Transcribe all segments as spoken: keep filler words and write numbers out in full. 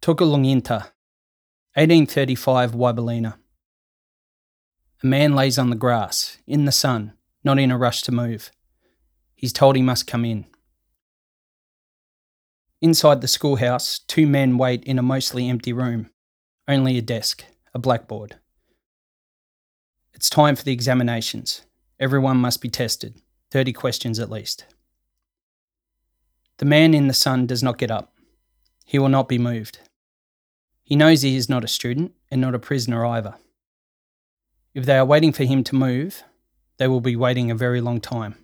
Tukulunginta, eighteen thirty-five, Wiballina. A man lays on the grass, in the sun, not in a rush to move. He's told he must come in. Inside the schoolhouse, two men wait in a mostly empty room. Only a desk, a blackboard. It's time for the examinations. Everyone must be tested, thirty questions at least. The man in the sun does not get up. He will not be moved. He knows he is not a student and not a prisoner either. If they are waiting for him to move, they will be waiting a very long time.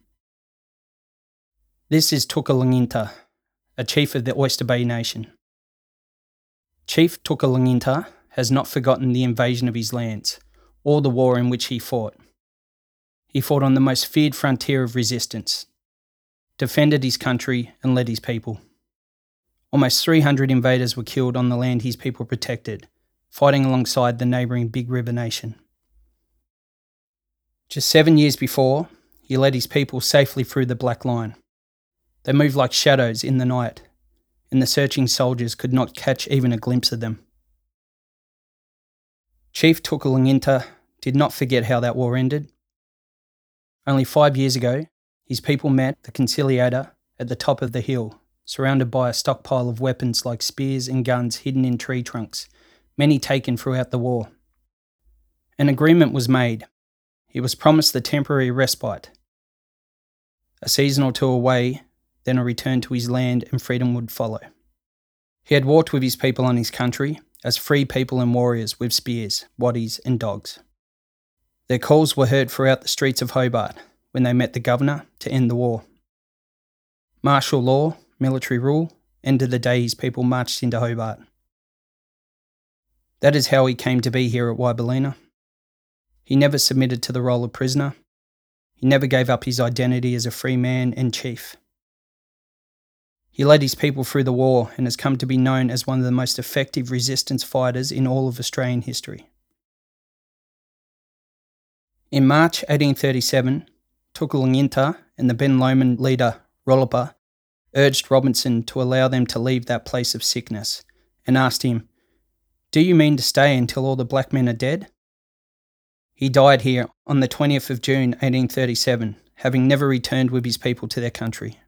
This is Tukulunginta, a chief of the Oyster Bay Nation. Chief Tukulunginta has not forgotten the invasion of his lands, or the war in which he fought. He fought on the most feared frontier of resistance, defended his country and led his people. Almost three hundred invaders were killed on the land his people protected, fighting alongside the neighbouring Big River Nation. Just seven years before, he led his people safely through the Black Line. They moved like shadows in the night, and the searching soldiers could not catch even a glimpse of them. Chief Tukulunginta did not forget how that war ended. Only five years ago, his people met the conciliator at the top of the hill, surrounded by a stockpile of weapons like spears and guns hidden in tree trunks, many taken throughout the war. An agreement was made. He was promised the temporary respite. A season or two away, then a return to his land and freedom would follow. He had walked with his people on his country as free people and warriors with spears, waddies and dogs. Their calls were heard throughout the streets of Hobart when they met the governor to end the war. Martial law, military rule, ended the day his people marched into Hobart. That is how he came to be here at Wiballina. He never submitted to the role of prisoner. He never gave up his identity as a free man and chief. He led his people through the war and has come to be known as one of the most effective resistance fighters in all of Australian history. In March eighteen thirty-seven, Tukulunginta and the Ben Lomond leader Rollopa urged Robinson to allow them to leave that place of sickness and asked him, "Do you mean to stay until all the black men are dead?" He died here on the twentieth of June eighteen thirty-seven, having never returned with his people to their country.